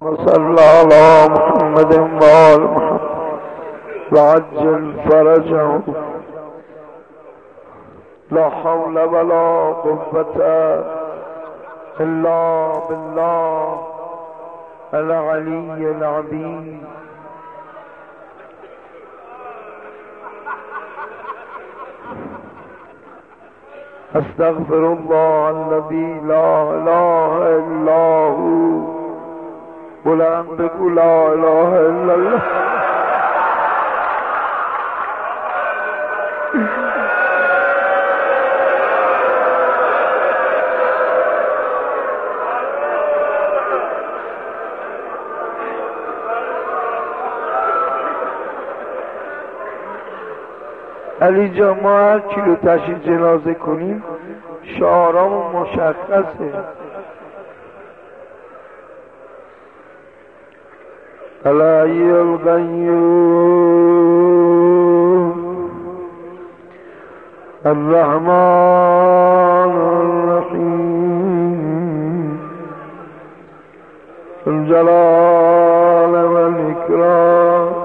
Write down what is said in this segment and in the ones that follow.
صل على محمد وآل محمد وعجل فرجه. لا حول ولا قوة إلا بالله العلي العظيم. أستغفر الله الذي لا إله إلا هو. بلند بگو لا اله الا الله. علی جان ما هر کیلو تشییع جنازه کنیم شعارامون مشخصه. الحی القیوم الرحمن الرحیم الجلال والاکرام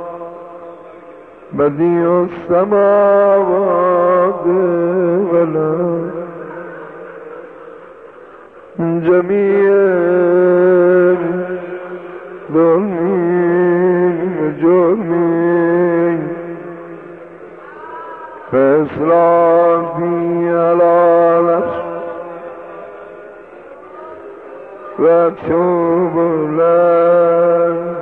بدیع السماوات والارض جمیع ظلمین جرمین فاسرافی علی نفس و توب الیه.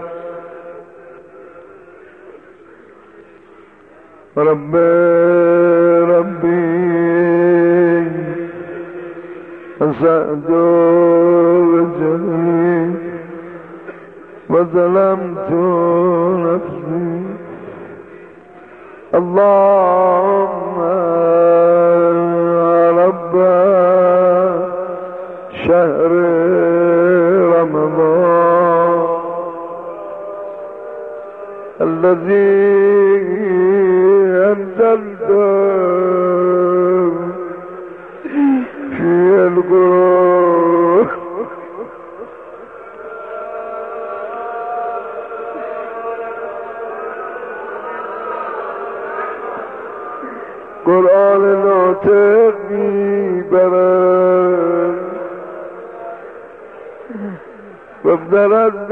ربی أسأت وجهي وظلمت نفسي. اللهم رب شهر رمضان الذي أنزلت في القرآن قرآن ناطق میبرد وابدلت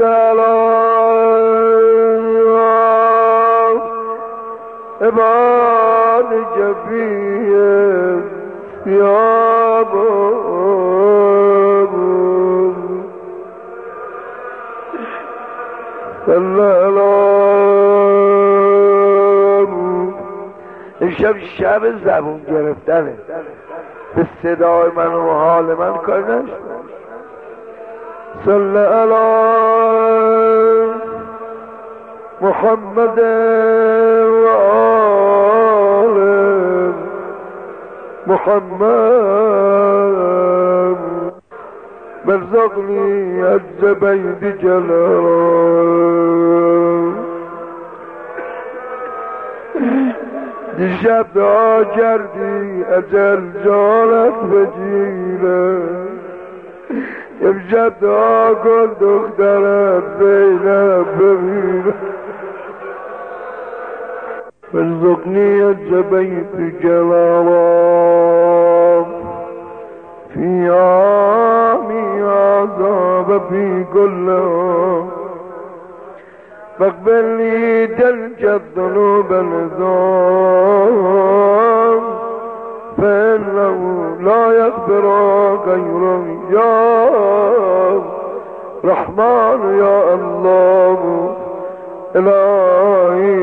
دلال عباد جبیه ثياب امشب شب زبون گرفتنه. به صدای من و حال من کار نشد. صلی علی محمد و آل محمد برزقني عز بيد جلال. دیشب دعا کردی اجل جانت بگیره. امشب دعا کن دخترت زینب ببینه. برزقني عز بيد جلال في عامي عذاب في كل فاقبل لي تلك الذنوب العظام فإنه لا يغفر غيره. يا رحمن يا الله إلهي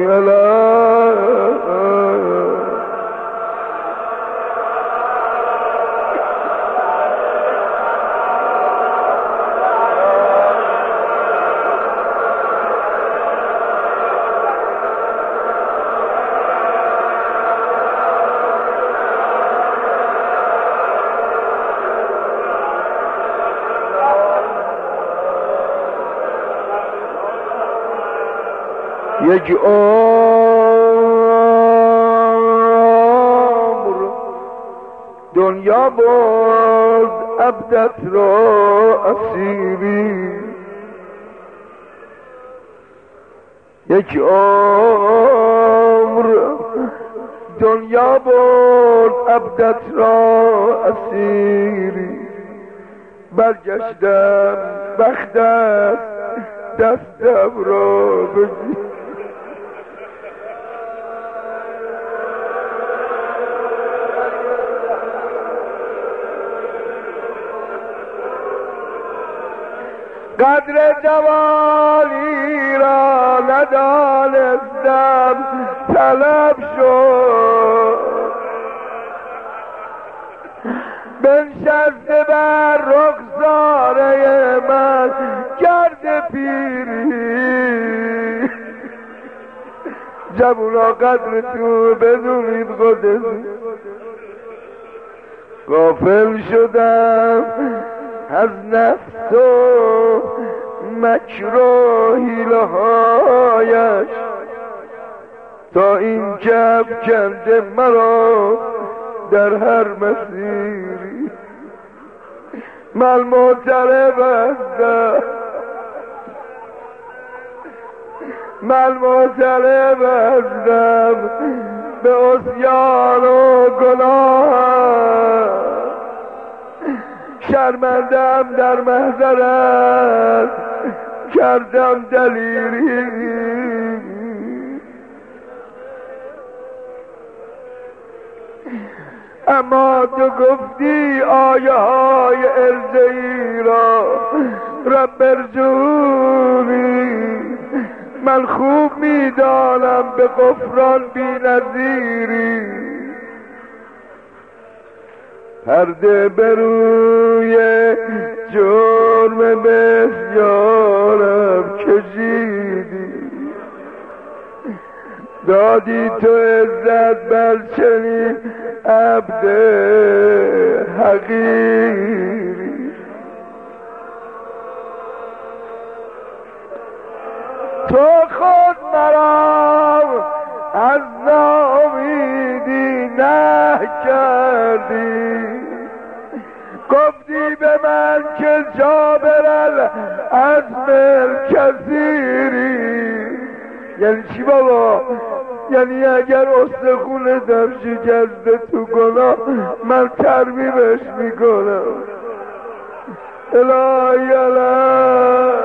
یک عمر دنیا برد عبدت را اسیری. یک عمر دنیا برد عبدت را اسیری، برگشتم بختت دستم را بگیر. قدر جوانی را ندانستم طلب شد، بنشسته بر رخساره من گرد پیری. جوونا قدر تو بدونید خودت، غافل شدم از نفس و مکر و حیله هایش، تا این که افکنده مرا در هر مسیری. من معترف هستم، من معترف هستم به عصیان و گناه، شرمندم در محضرت کردم دلیری. اما تو گفتی آیه های ارجعی را رب ارجونی، من خوب میدانم به غفران بی نظیری. پرده بروی جرم بسیارم کشیدی، دادی تو عزت بر چنین عبد حقیری. تو خود مرا از ناامیدی نه کردی، گفتی به من که جابر العزم الکثیری. یعنی چی بابا؟ یعنی اگر استخون دم شکسته تو گناه من ترمیمش میکنم. الهی الهی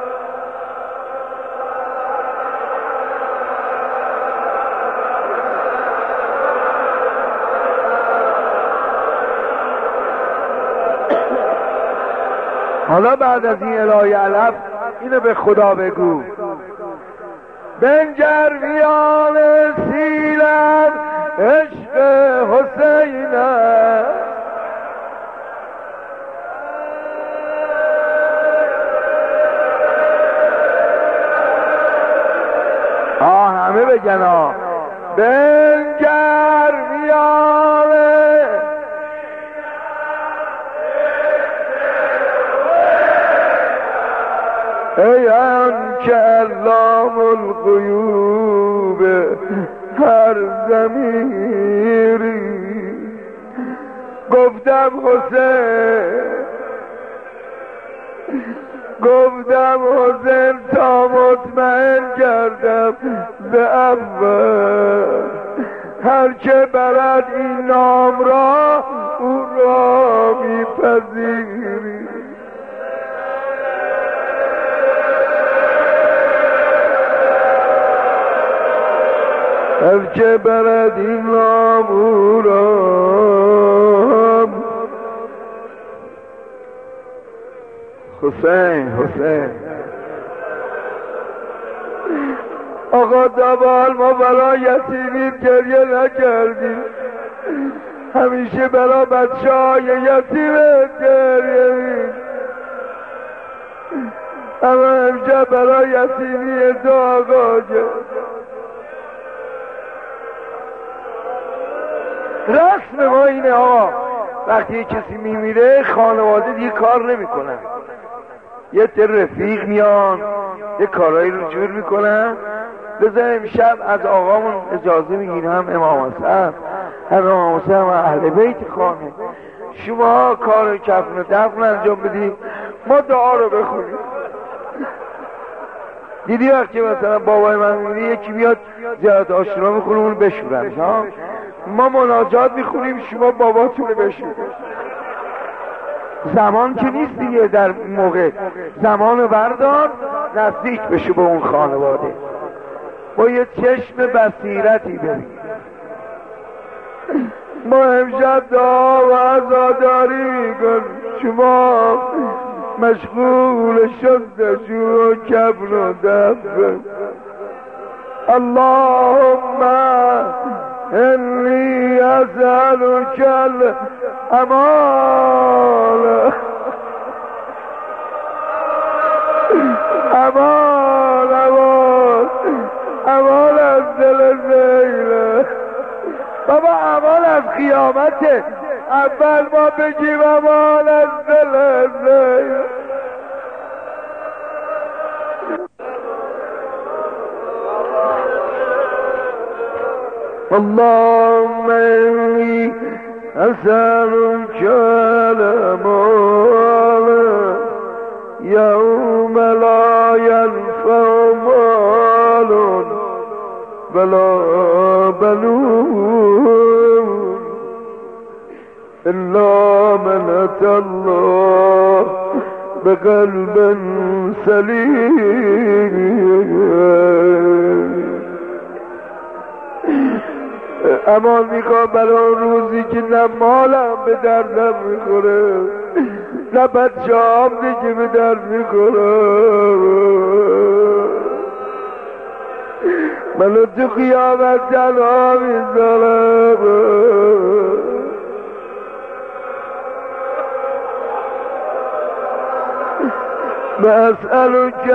حالا بعد از این الهی علف اینو به خدا بگو. بنگر میان سیلم عشق حسینم، همه بگن بنگر میان ای که علام الغیوب هر ضمیری. گفتم حسین تا مطمئن کردم به اول، هر که برد این نام را او را میپذیری. هر که برد این نام او را. حسین آقا دوال ما برای یتیمین گریه نکردیم، همیشه برای بچه های یتیمت گریه مید، اما امشب برای یتیمی تو آقا رسم ما اینه آقا، وقتی کسی میمیره خانواده دیگه کار نمیکنن، یه تر رفیق میان یه کارایی رو جور میکنن. لذا امشب از آقامون اجازه میگیرم، هم امام حسن هم امام حسین هم اهل بیت خانه، شما کار کفن و دفن انجام بدید، ما دعا رو بخونیم. دیدی وقتی مثلا بابای من میبینی یکی میاد زیارت آشنا میخونه اون بشورن ها، ما مناجات میخونیم شما باباتونه بشورن. زمان که نیست دیگه در موقع، زمانو بردار نزدیک بشه به اون خانواده، با یه چشم بصیرتی ببین. ما امشب دعا و عزاداری میکن، شما مشغول شد جو و کفن و دفن. اللهم انی اسألک الامان امان امان امان از دل زیله بابا، امان از قیامته. اول ما بگیم امان از دل زیله. اللهم إني أسألك الأمان يوم لا ينفع مال ولا بنون إلا من أتى الله بقلب سليم. امان میخوام برای روزی که نه مالم به دردم میخوره نه بچه هم دیگه به درد میخوره، منو تو قیامت تنها میذارم. بسألك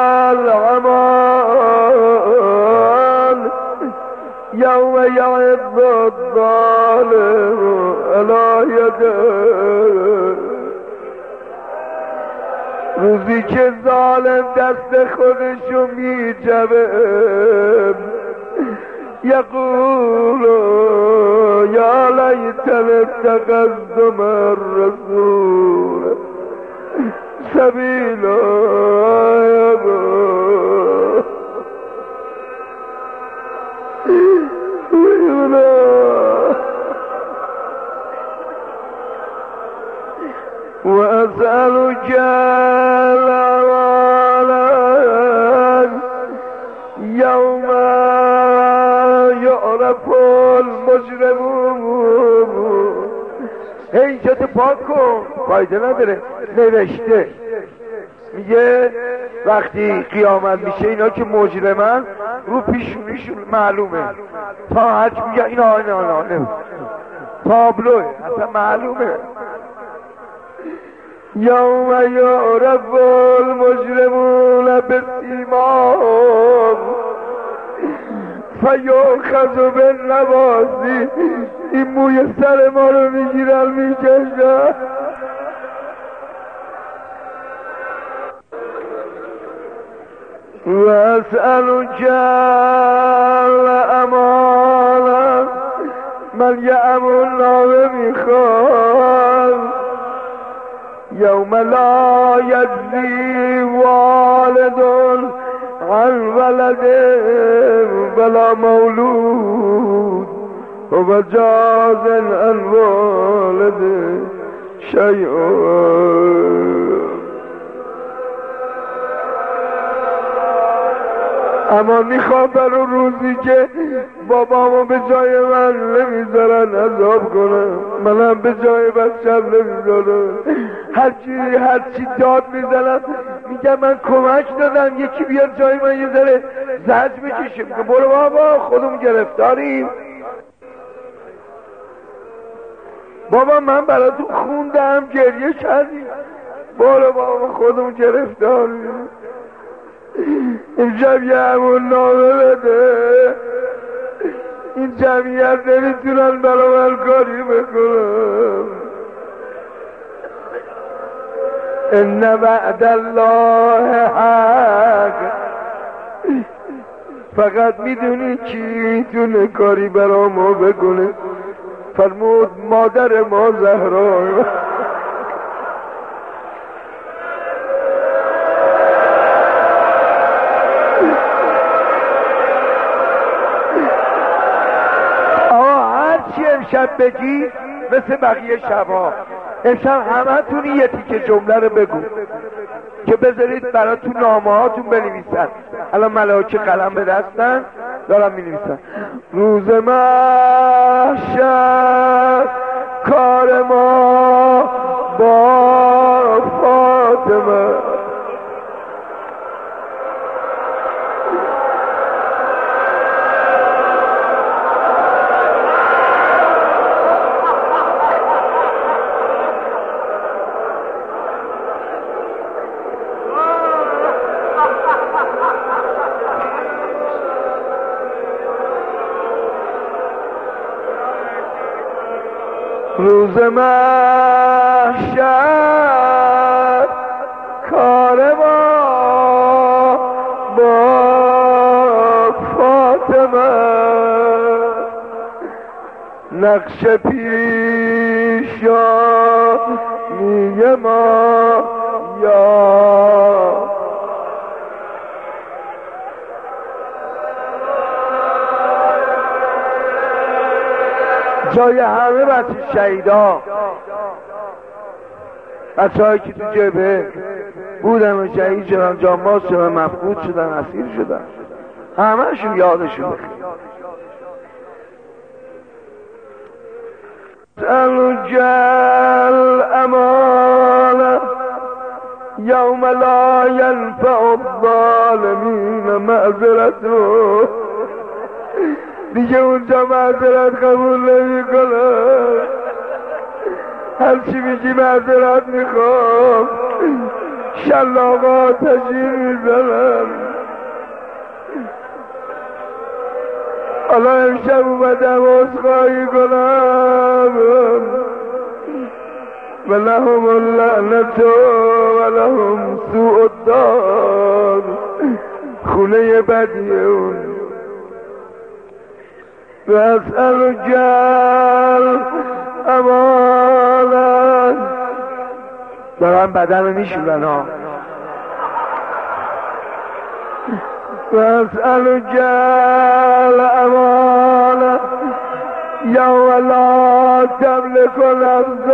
الأمان يوم يعض الظالم على يده، روزی که ظالم دست خودشو میجبه، یقول یا لیتنی اتخذت مع الرسول سبیلا. وأسألك الأمان يوم يعرف المجرمون. اینجا تو پاک کن، فایده نداره. نوشته میگه وقتی قیامت میشه اینا که مجرمن رو پیشونیشون معلومه، تا هرچی میگه اینا تابلوه اصلا معلومه. یوم یعرف المجرمون بسیماهم فیؤخذ بالنواصی. این موی سر ما رو میگیرن میکشن. و اسألک الامان، من یه امون نامه میخوام یوم لا یجزی والد عن ولده ولا مولود هو جاز عن والده شیء. اما میخوام برای روزی که بابامو به جای من نمیذارن عذاب کنم، منم به جای بچم نمیذارن. هرچی داد میزنم میگم من کمک دادم یکی بیاد جای من یه ذره زج بکشه، میگه برو بابا خودمون گرفتاریم. بابا من برای تو خوندم گریه کردیم، برو بابا خودمون گرفتاریم. این جمعیه همون نامه بده، این جمعیت نمیتونن برای من کاری بکنم. ان وعد الله حق. فقط میدونی کی میتونه کاری برای ما بکنه؟ فرمود مادر ما زهرا. امشب بگی مثل بقیه شبها. امشب همه یه تیکه جمله رو بگو که بذارید براتون نامه هاتون بنویسن. الان ملائکه قلم به دستن دارن می‌نویسن. روز محشر کار ما با فاطمه، روز محشر کار ما با فاطمه، نقش پیشانی ما یا جای همه بچه شهیدا، بچه هایی که تو جبهه بودن و شهید شدن، جانباز شدن، مفقود شدن، اسیر شدن، همه‌شون یادشون بخیر. الجل امان یوم لا ینفع الظالمین معذرته، دیگه اونجا معذرت قبول نمی کنم، هرچی میگی معذرت میخوام، شلاقا تشیر میزنم. حالا امشب اومدم عذرخواهی کنم و لهم اللعنت و لهم سوء الدار، خونه بدی اون. و اسأل جل امانت، دارن بدن رو میشورن ها. و اسأل جل امانت یوم لا تملک نفس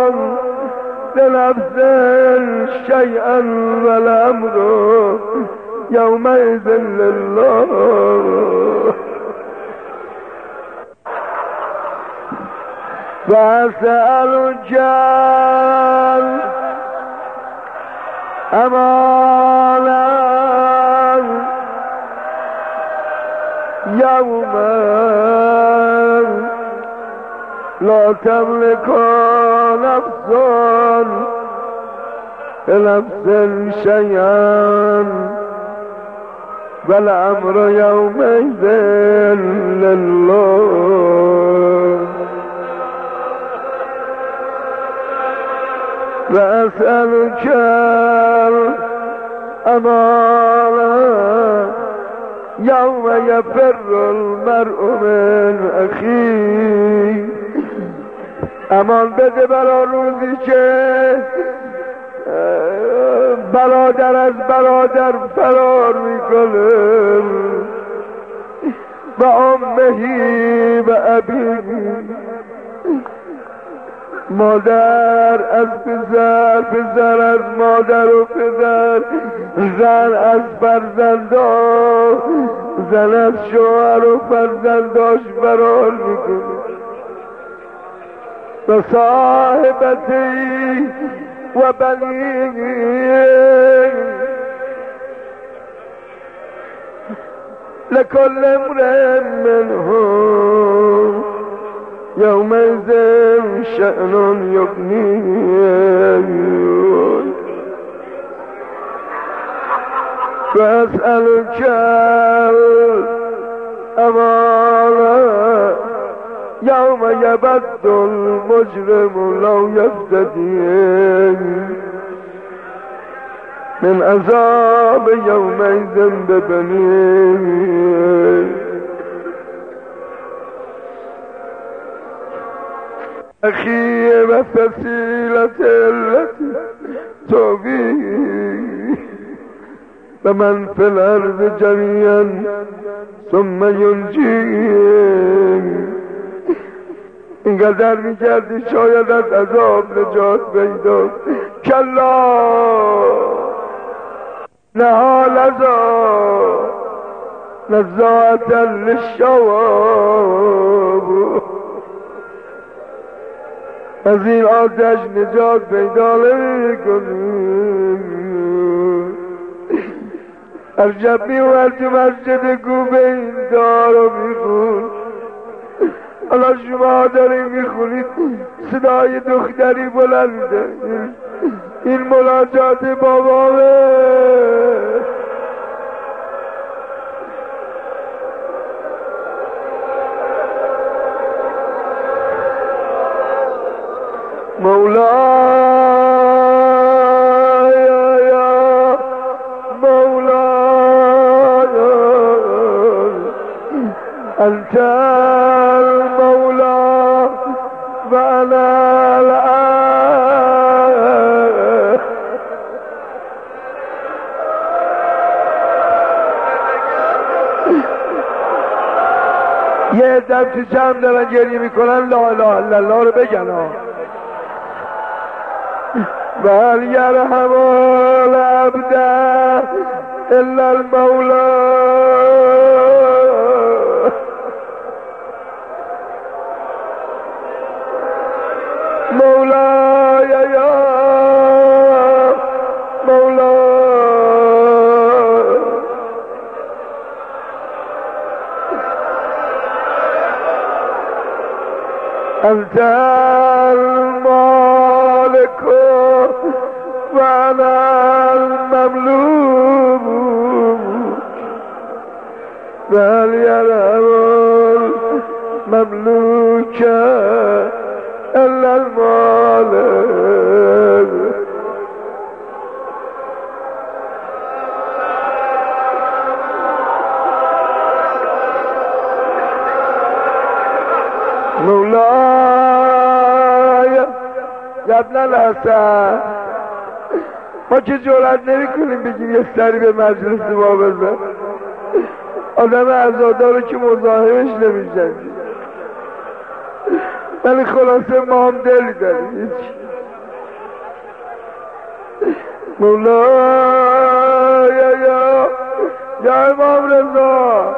لنفس شیئا والامر یومئذ لله. واسأل جل امانا يوما لا تملك نفس لنفس شيئا والأمر يومئذ لله. وأسألك الأمانة يوم يفر المرء من أخيه. امان بده برا روزی که برادر از برادر فرار میکنه. و امهی و ابیهی، مادر از پسر، پسر از مادر و پدر، زن از فرزندان، زن از شوهر و فرزنداش فرار میکنه. و صاحبتی و بنی لكل امرئ منهم يومئذ شأن يغنيه. فأسألك الأمانة يوم يبد المجرم لو يفتدي من عذاب يومئذ ببنيه. أخي وفصيلة التي تؤويه ومن في الأرض جميعا ثم ينجيه اینقدر میکردی شاید از عذاب نجات پیدا. کلا نها لذا نزاعتا للشواب، از این آتش نجات پیدا نمی‌کنی. هر شب میومد تو مسجد کوفه این دعا رو میخون. حالا شما دارید میخونید، صدای دختری بلنده، این مناجات بابامه. مولاي يا مولاي أنت المولى وأنا العبد. یه دفعه جمع دارن گریه میکنن لا اله الا الله رو بگن وهل يرحم العبد إلا المولى. مولاي يا مولاي أنت المالك وأنا المملوك، بل يرحم المملوك إلا المالك. مولاي يا ابن الحسن، ما که جرأت نمی کنیم بگیم یه سری به مجلس ما بزن. آدم عزادارو که مزاحمش نمیشن، ولی خلاصه ما هم دلی داریم. مولاي یا امام رضا،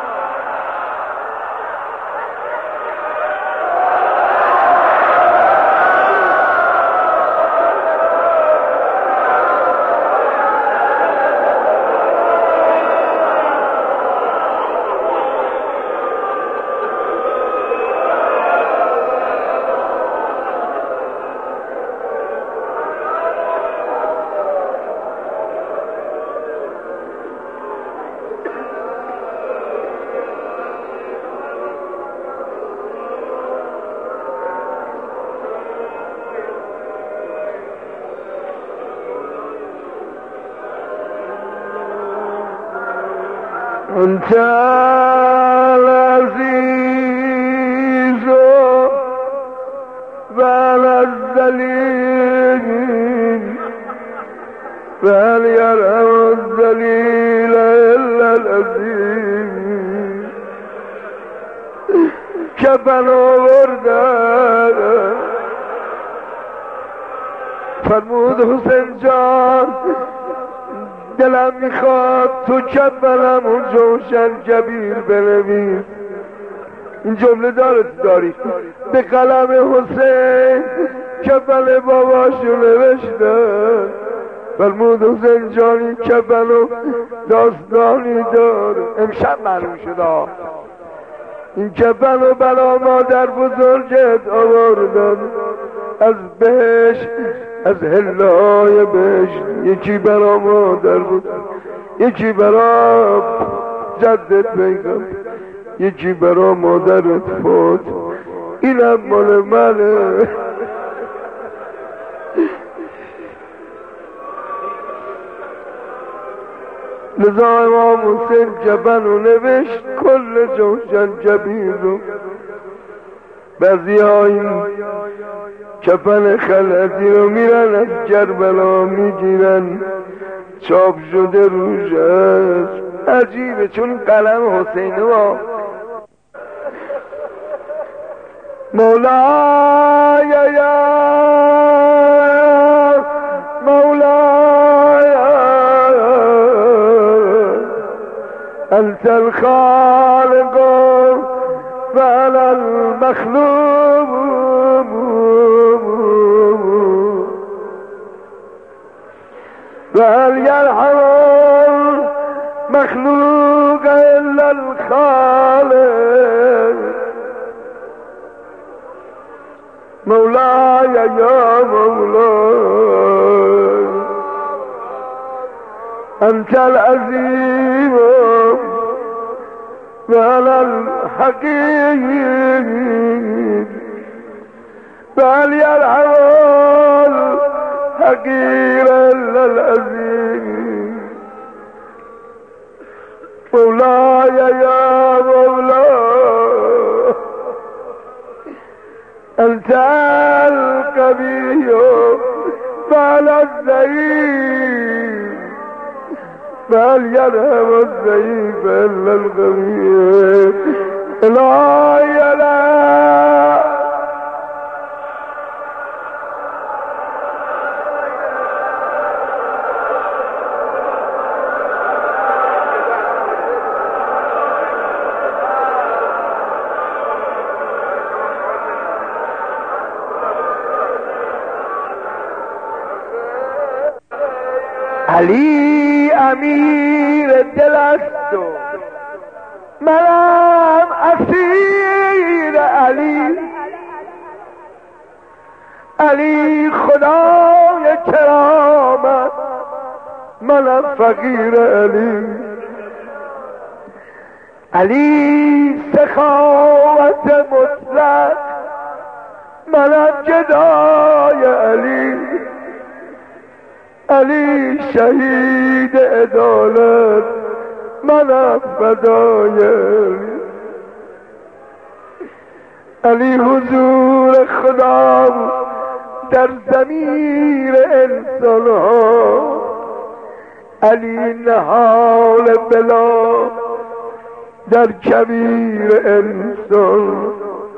أنت العزيز وأنا الذليل، فهل يرحم الذليل إلا العزيز. کفن آوردن فرمود حسین جان دلم میخواد تو کفنم اون جوشن کبیر بنویس. این جمله داری به قلم حسین کفن باباشو نوشتن. فرمود حسین جانی کفن و داستانی داره. امشب معلوم شد این کفن و بلا مادر بزرگت آوردن از بهشت، از هلای بهشت. یکی برا مادر بود، یکی برا جدت پیغمبر، یکی برا مادرت فوت. اینم مال منه. لذا امام حسین کفن رو نوشت کل جوشن کبیر رو. بعضی ها این کفن خلعتی رو میرن از کربلا میگیرن، چاپ شده روش هست. عجیبه چون قلم حسینه ها مولاي يا مولاي أنت الخالق فأنا المخلوق فهل يرحم المخلوق إلا الخالق مولاي يا مولاي أنت العزيز وأنا الحكيم فهل يرحم الحكيم إلا العزيز مولاي يا مولاي أنت القوي فعلى الضعيف فهل يرحم الضعيف إلا القوي إلهي لا علی امیر دل است و منم اسیر علی علی خدای کرامت منم فقیر علی علی سخاوت مطلق منم گدای علی علی شهید عدالت منم فدای علی حضور خدا در ضمیر انسان ها علی نهال بلا در کبیر انسان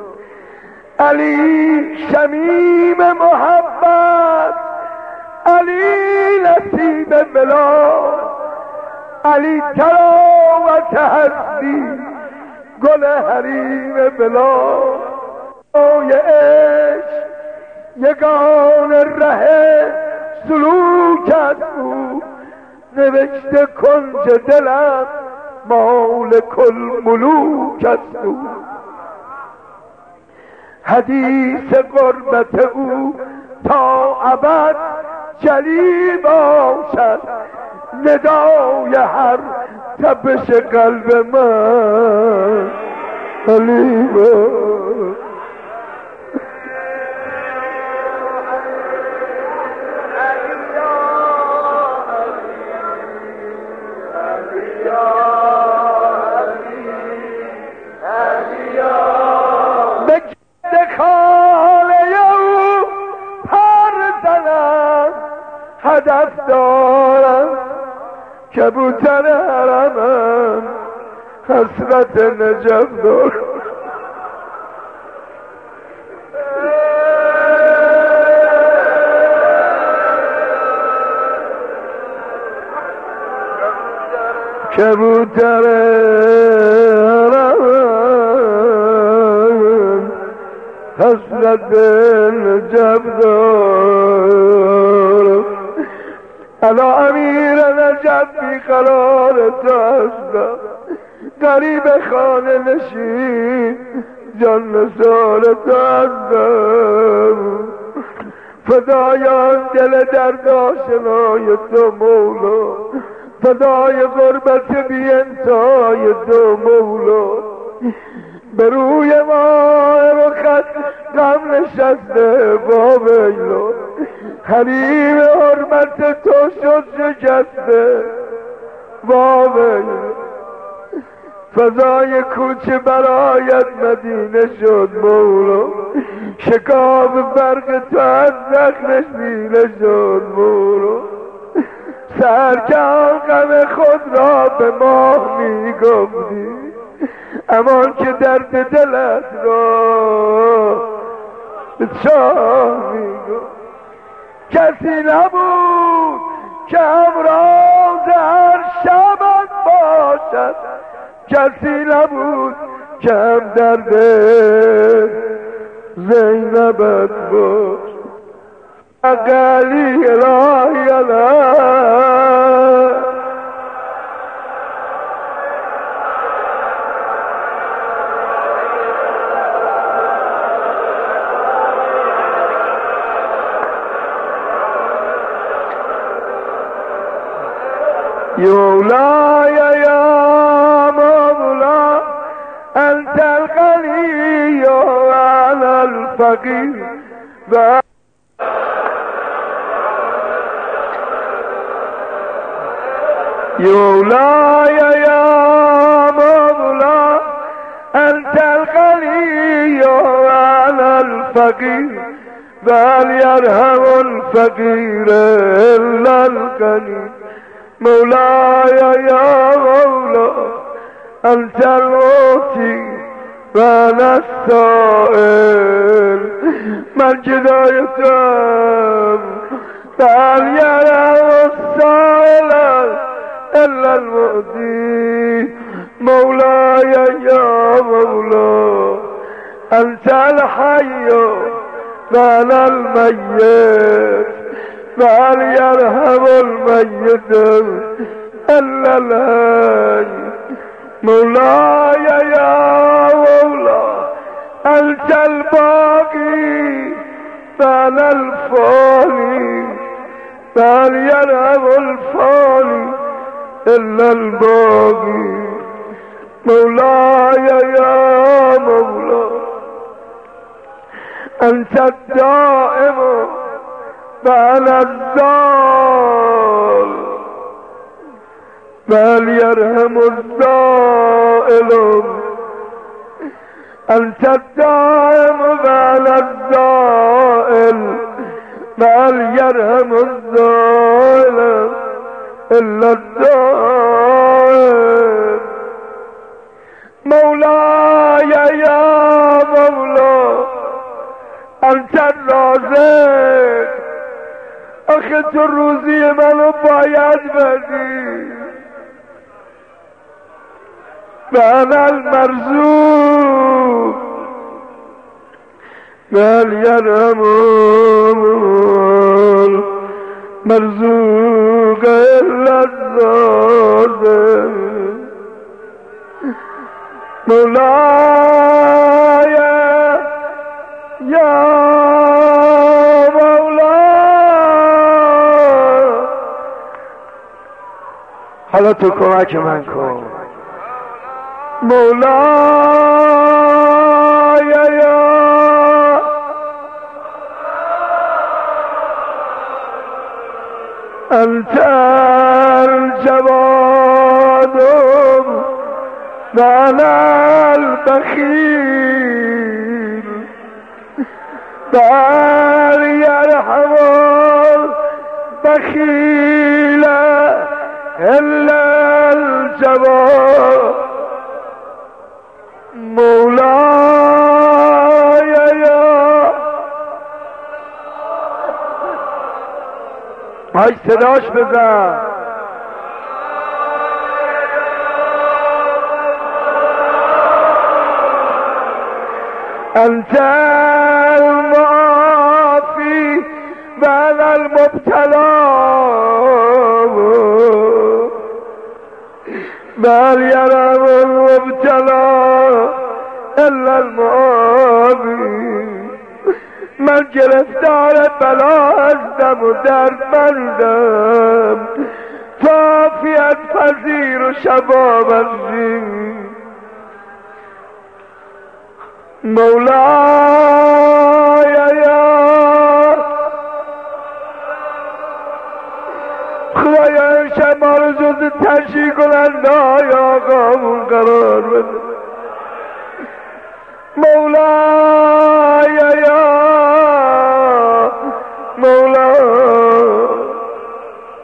علی شمیم محبت علی نصیب بلا علی تراوت هستی گل حریم بلا اوی عشق یگان ره سلوکت بود نوشته کنج دلم مالک الملوکت بود حدیث قربت او تا ابد جلی باشد ندای هر تپش قلب من علی باشد هدف دارم کبوتر حرمم حسرت نجف دارم کبوتر حرمم حسرت نجف دارم الا امیر نجف بی قرار تو هستم غریب خانه نشین جان نثار تو هستم فدایان دل درد آشنای تو مولا فدای غربت بی انتهای تو مولا به روی ماه رخت غم نشسته با ویلا حریم حرمت تو شد شکسته با ویلا فضای کوچه برایت مدینه شد مولا شکاف برق تو از زخمش سینه شد مولا سرکن غم خود را به ماه می گفتی امان که درد دلت را به چاه میگو. کسی نبود که همراز هر شبت باشد، کسی نبود که هم درد زینبت باشد. اقلی الهی الهی مولاي يا مولا أنت الغني وأنا الفقير. مولاي يا مولا أنت الغني وأنا الفقير، بل يرحم الفقير إلا الغني. مولاي يا مولا أنت المعطي وأنا السائل، من جدايتم بل يرحم السائل إلا المعطي. مولاي يا مولا أنت الحي وأنا الميت، بل يرحم الميت إلا الحي. مولاي يا مولا أنت الباقي وأنا الفاني، بل يرحم الفاني إلا الباقي. مولاي يا مولا أنت الدائم وأنا الزال، بل يرحم الزائل. أنت الدائم وأنا الزائل، بل يرحم الزائل إلا الدائم. مولاي يا مولا أنت الرازق، آخه تو روزی منو باید بدی، من المرزوق بل يرحم المرزوق إلا الظالم. مولاي يا حالا تو کمک من کن. مولاي يا أنت الجواد وأنا البخيل، بل يرحم البخيل إلا الجواد. مولاي يا های صداش بزن. أنت المعافي بعد المبتلى، بل يرحم المبتلى إلا المعافي. من گرفتار بلا هستم و دردمندم، تو عافیت پذیر و شفابخش. مولاي يا خدایا امشب ما رو جز تشریح کننده های آقامون قرار بده. مولاي يا مولا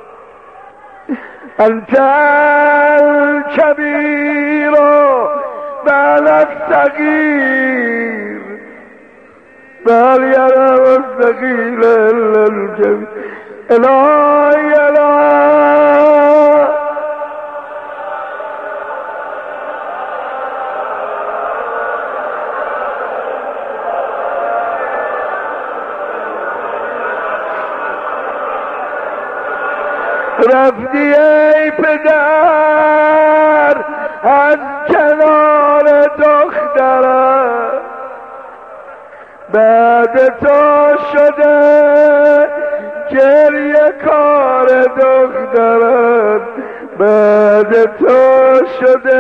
أنت الكبير بل الصغیر بل یرم الصغیر الا الکبیر الهی الهی رفتی ای پدر از کنار دخترم بعد تو شده گریه کار دخترم بعد تو شده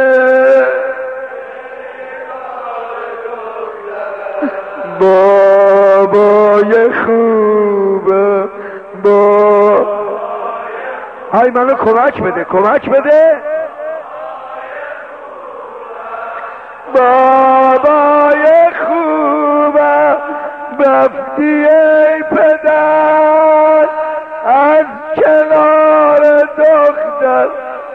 بابای خوبه های منو کمک بده بابای خوبه رفتی ای پدر از کنار دختر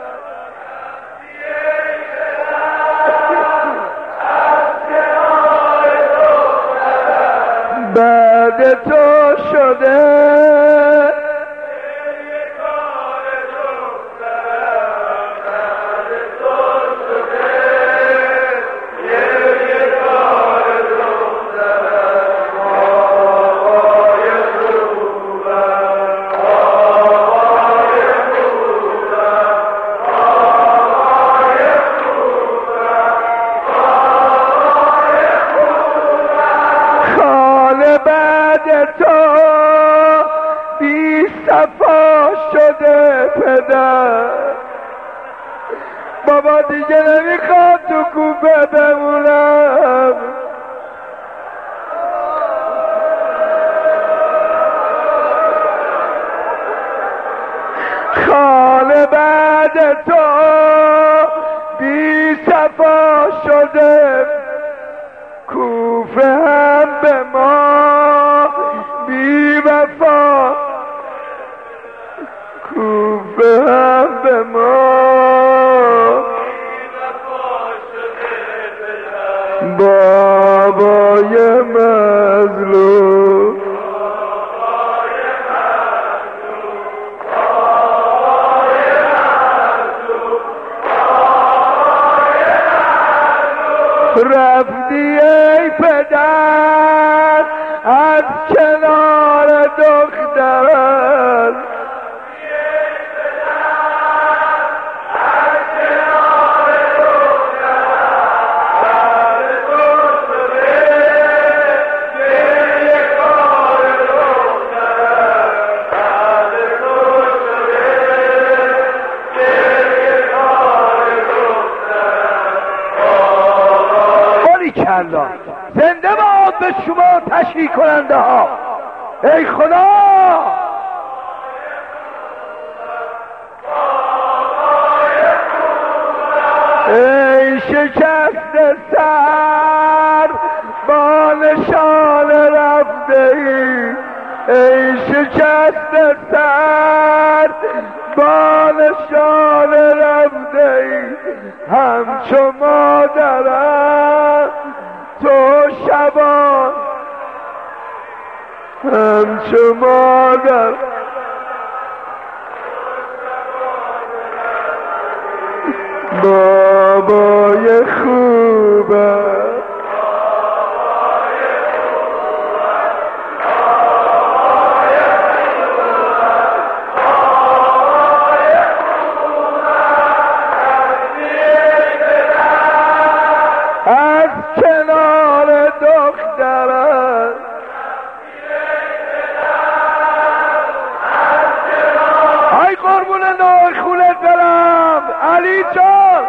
بعد تو شده تو بی صفا شده پدر بابا دیگه نمیخواد تو کوفه بمونم خانه بعد تو بی صفا شده کوفه هم به ما بی وفا کوفه هم به ما بابای مظلوم رفتی ای پدر از کنار دخترت زنده باد به شما تشییع کننده ها ای خدا ای شکست سر با نشان رفته ای شکست سر با نشان رفته همچو مادرم تو شبان همچو مادر بابای خوبه از کنار دخترم ای قربون نای خونت برم علی جان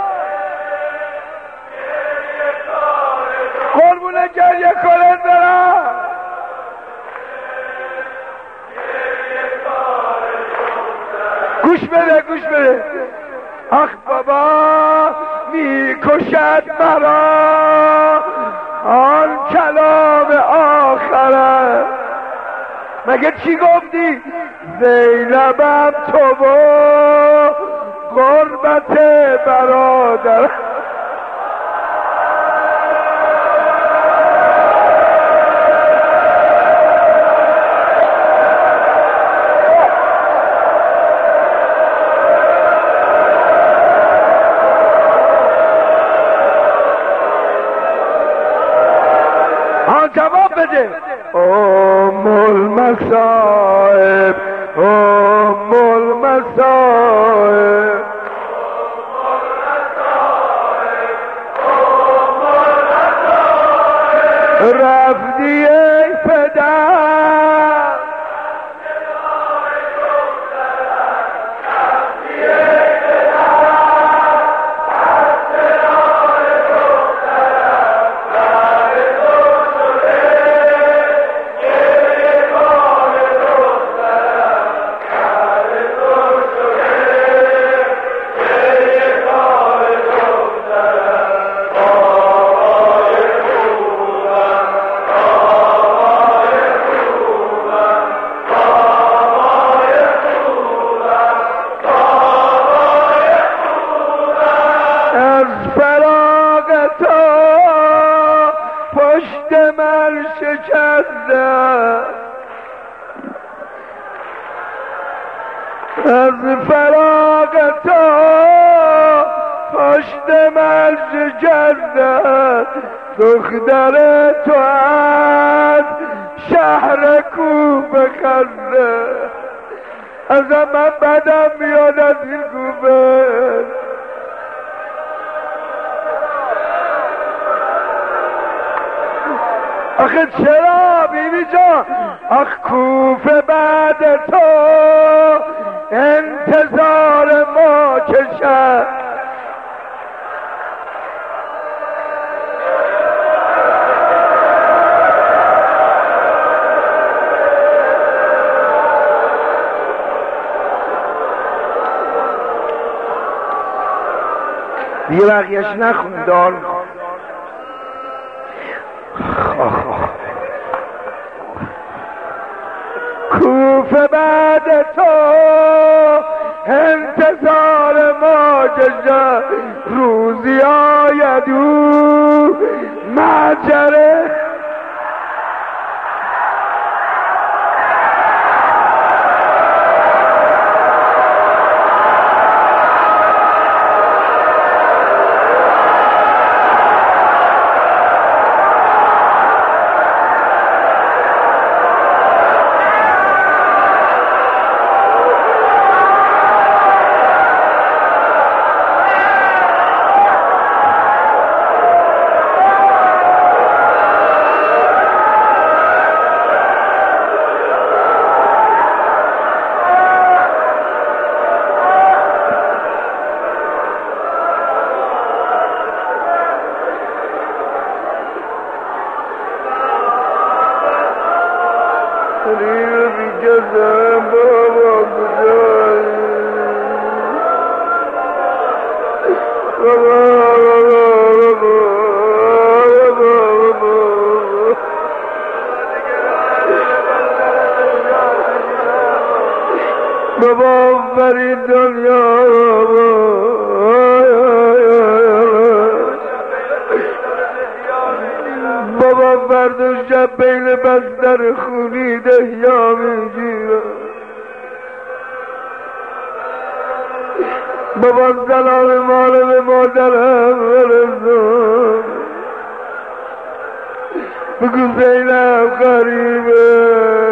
قربون گریه کنت برم گوش بده آخ بابا میکشد مرا آن کلام آخره مگه چی گفتی؟ زینبم تو و غربت برادر المصائب ام المصائب رفتی ای پدر پشت من شکسته از فراق تو پشت من شکسته دختر تو از شهر کوفه خسته از من بدم میاد از این کوفه آخه چرا بیبی جان آخ کوفه بعد تو انتظار ما کشد دیگه بقیهش نخون دار کوفه بعد تو انتظار ما کشد روزی آید او مجره بابا بری دنیا بابا فرد و شب بین بستر خونیده یا میگیرم بابا سلام مال به مادرم برسون بگو زینب غریبه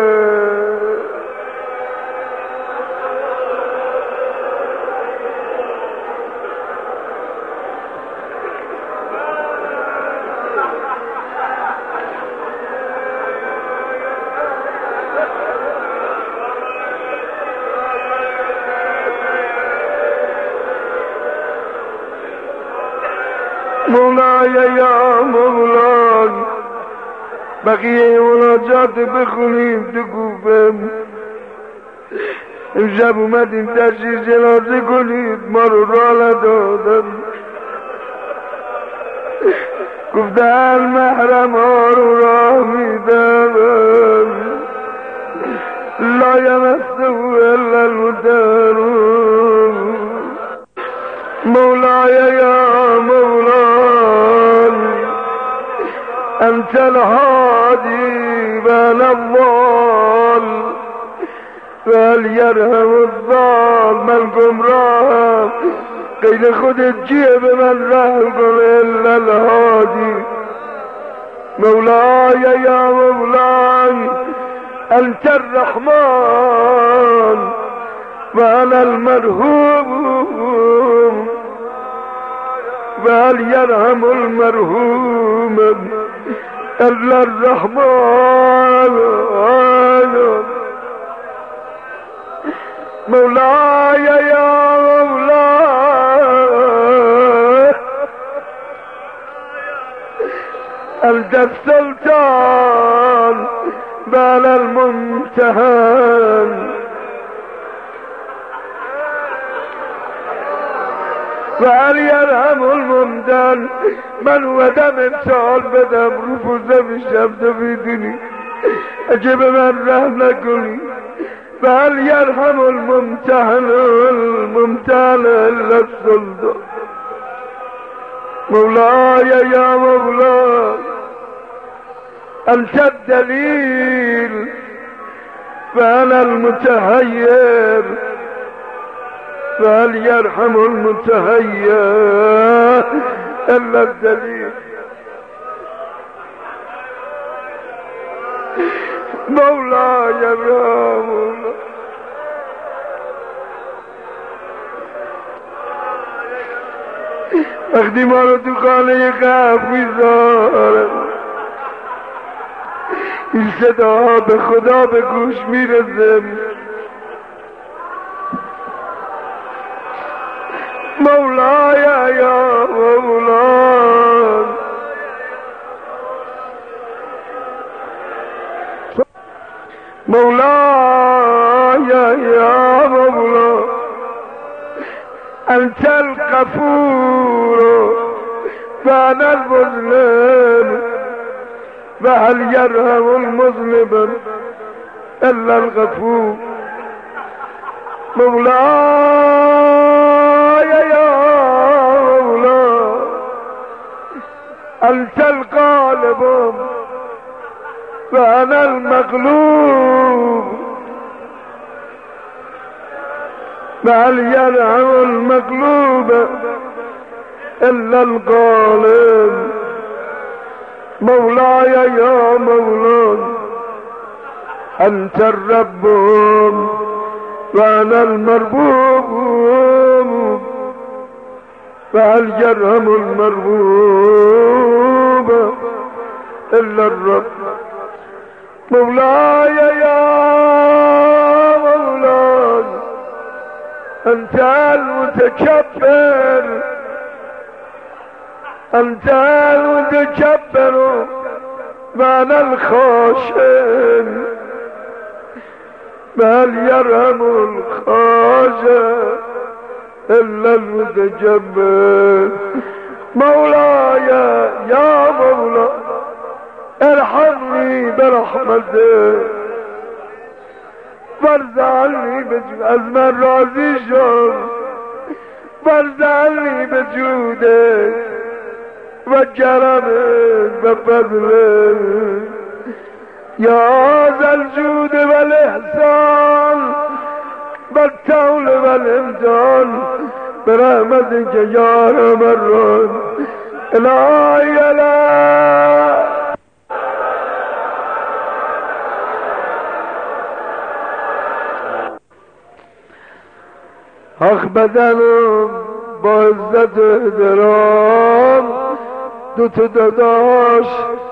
مولای یا مولای بقیه مناجات بخونیم تو کوفه امشب اومدیم تشریف جنازه کنید ما رو راه ندادن گفتن محرم ها رو راه میدن لا یمسه الا المطهرون مولای یا مولای انت الهادی و الضال وهل یرحم الضال من گمراهم غیر خودت کیه به من رحم کنه الا الهادی مولاي يا مولاي أنت الرحمن وأنا المرحوم وهل يرحم المرحوم إلا الرحمن مولاي يا مولاي أنت السلطان بل الممتهن وهل يرحم الممتهن من ودم امسال بدم رفوز بشبت في دني اجب من رحمة كلي وهل يرحم الممتهن إلا السلطان مولاي يا مولاي أنت الدليل فأنا المتهير فهل يرحم المتهير إلا الدليل مولاي يا مولاي وقتی ما رو تو خانه قهر میذارن این صدا به خدا به گوش میرسه مولاي يا مولاي مولاي يا مولاي أنت الغفور فأنا المظلم وهل يرحم المظلم إلا الغفور مولاي يا مولاي أنت الغالب وأنا المغلوب وهل يرحم المغلوب إلا الغالب مولاي يا مولاي أنت الرب وأنا المربوب فهل يرحم المربوب إلا الرب مولاي يا مولاي أنت المتكبر أنت المتكبر وأنا الخاشن بل يرحم الخاشن إلا المتجبر مولاي يا مولاي ارحمني برحمتك وارزقني از من راضی شد وارزقني بجودك وكرمك وفضلك يا ذا الجود والإحسان والطول والإمتان برحمتك يا رب الرحمن إلهي لا حق بدنم با عزت احترام دوتا داداش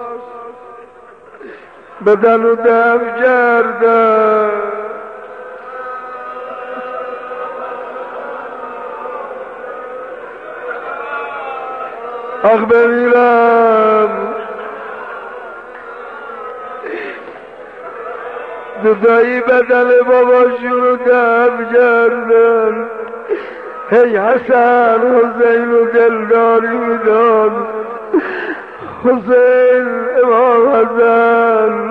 بدن و دم کرده حق بمیرم دوتایی بدن باباشون رو دم کردن هی حسن حسین و دلداری میدان حسین امام حسن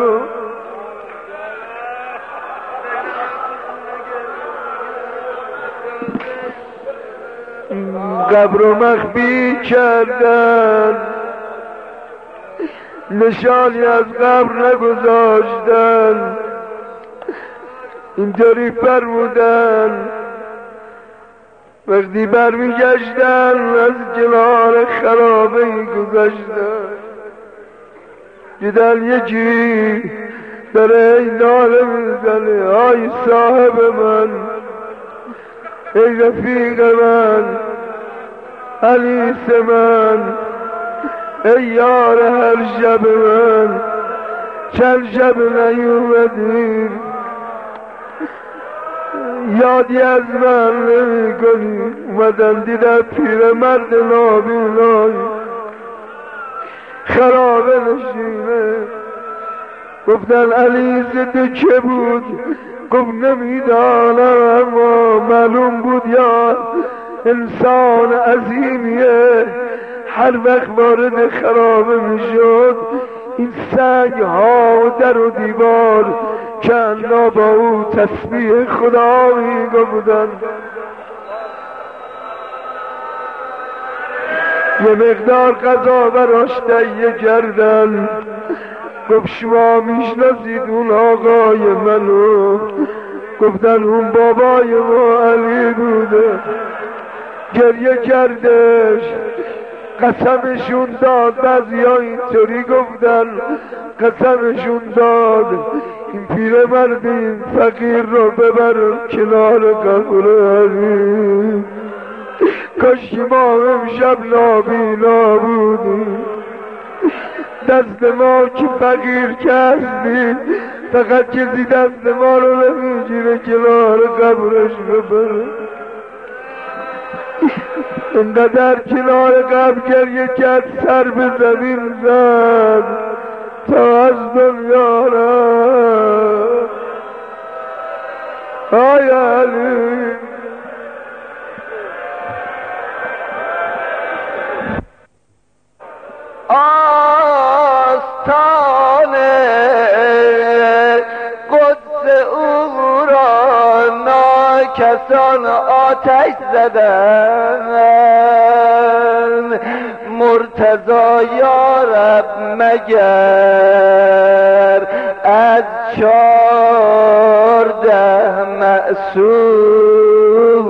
قبر و مخفی کردن نشانی از قبر نگذاشتن اینطوری فرمودن وقتی برمیگشتن از کنار خرابه گذشتن دیدن یکی داره این ناله میزنه آی صاحب من، ای رفیق من، انیس من، ای یار هر شب من، چند شب نیومدی، یادی از من نمی کنی. اومدن دیدن پیرمرد نابینایی خرابه نشینه. گفتن انیس تو چه بود؟ گفت نمیدانم، اما معلوم بود یا انسان عظیمیه. هر وقت وارد خرابه میشد این سنگ ها و در و دیوار کنا با او تسبیح خدا میگفتن. یه مقدار غذا براش تهیه کردن. گفت شما میشناسید اون آقای منو؟ گفتن اون بابای ما علی بوده. گریه کردش، قسمشون داد. بعضیا اینطوری گفتن قسمشون داد این پیرمرد این فقیر رو ببر کنار قبر علی. کاش ما امشب نابینا بودیم، دست ما که فقیر کردیم، فقط کسی دست ما رو نمیگیره کنار قبرش ببره. اینقدر کنار قبر گریه کرد، سر به زمین زد تا از دنیا رفت. آی علی آستان قدس او را ناکسان آتش زدن. مرتضی یارب مگر از 14 معصوم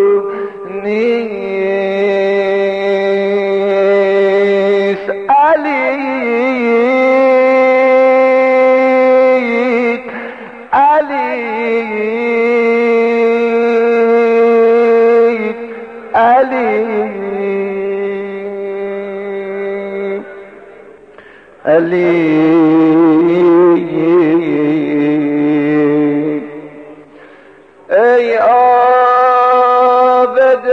نیست. علی علی علی ای عابد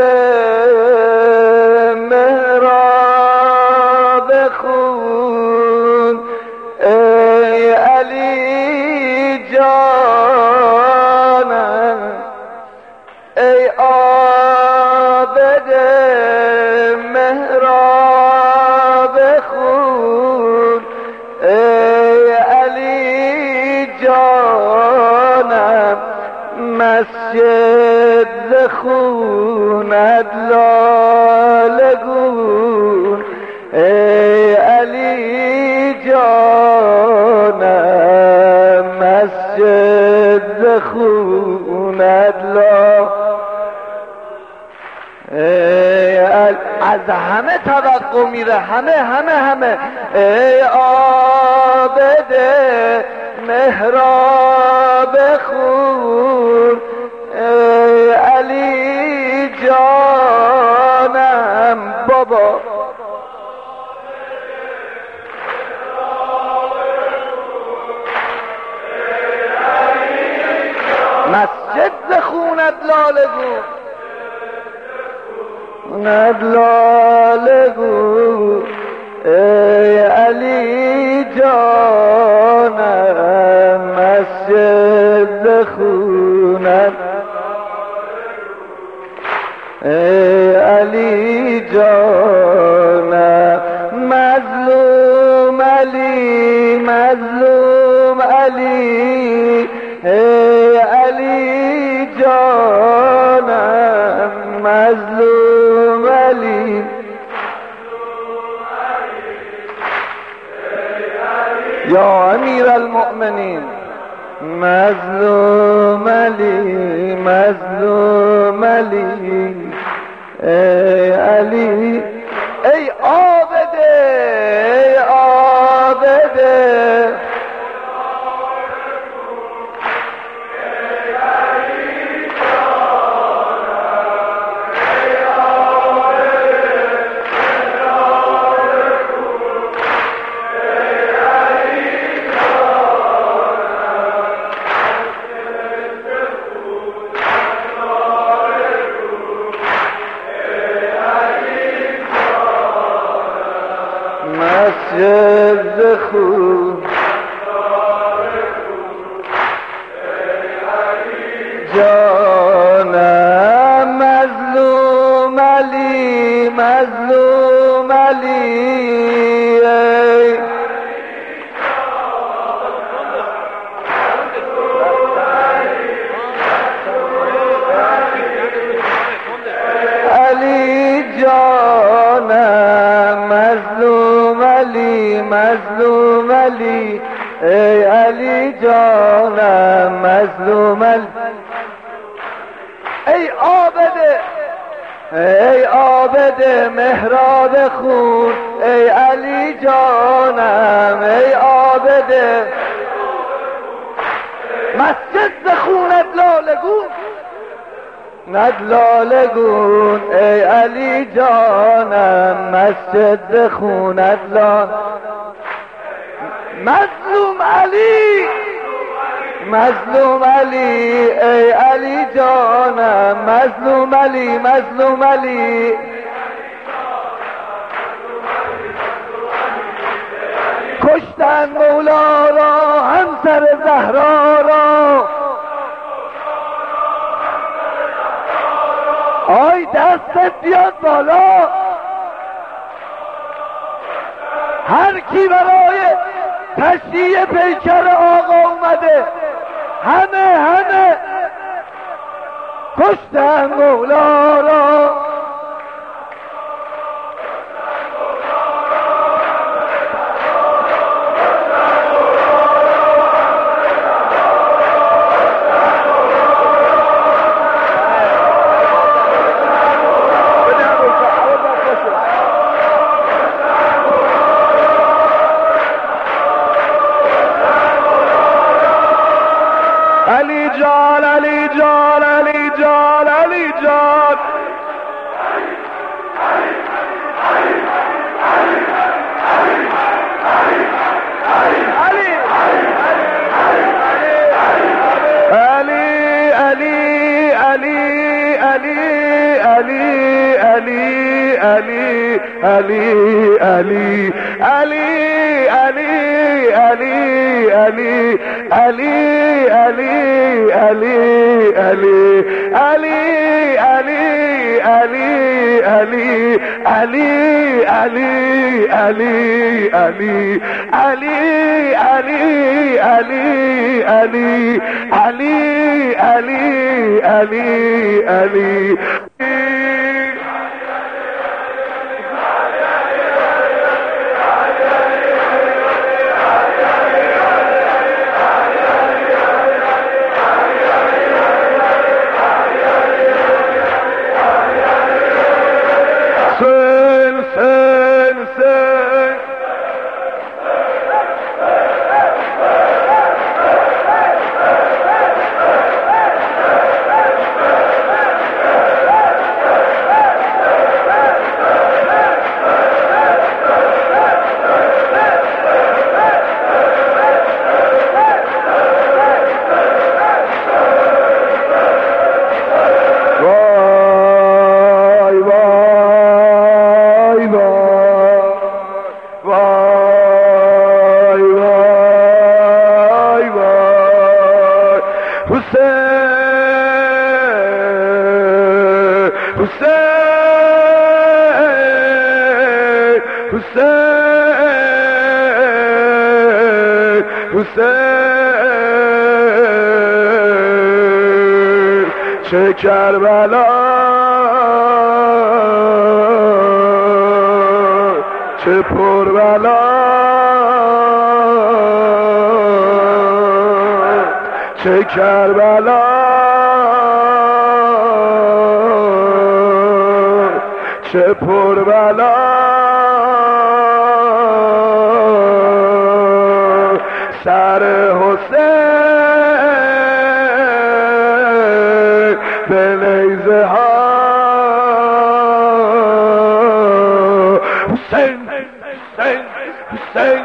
محراب خون، ای علی جانم، ای عابد محراب خون، ای علی جانم، مسجد ز خونت لاله گون، ای علی جانم، مسجد ز خونت لاله. از همه توقع میره، همه ای عابد محراب خون، ای علی جانم بابا، مسجد ز خونت لاله گون، لاله ای علی جانم، مسجد خونت، ای علی جانم، مظلوم علی، مظلوم علی، ای علی جانم، مظلوم علی، یا امیر المؤمنین، مظلوم علی، مظلوم علی، ای علی، ای عابد، ای عابد مسجد خون جانم مظلوم علی مظلوم علی علی جانم مظلوم علی مظلوم علی ای علی جانم مظلوم علی ای عابد محراب خون ای علی جانم ای عابد مسجد خونت لالگون ندلالگون ای علی جانم مسجد خونت مظلوم علی مظلوم علی ای علی جانم مظلوم علی مظلوم علی کشتن مولا را همسر زهرا را آی دستت بیاد بالا هر کی برای تشییع پیکر آقا اومده همه کشتن مولا را علی جان علی جان علی جان علی جان چه کربلا چه پربلا چه کربلا چه پربلا سر حسین به نیزه ها حسین حسین حسین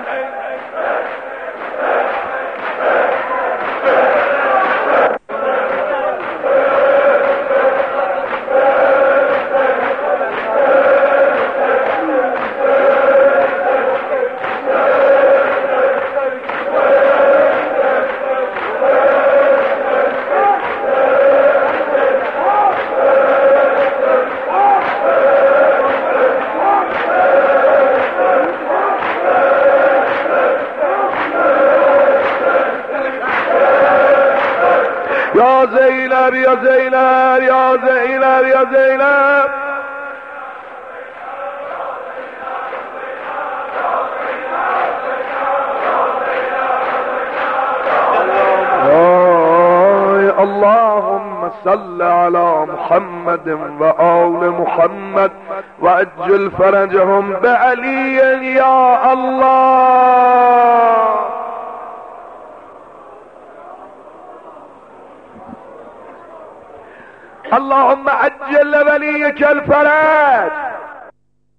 يا زينب يا زينب يا زينب يا زينب اللهم صل على محمد وآل محمد وأجل فرجهم بعلي يا الله. اللهم عجل لوليك الفرج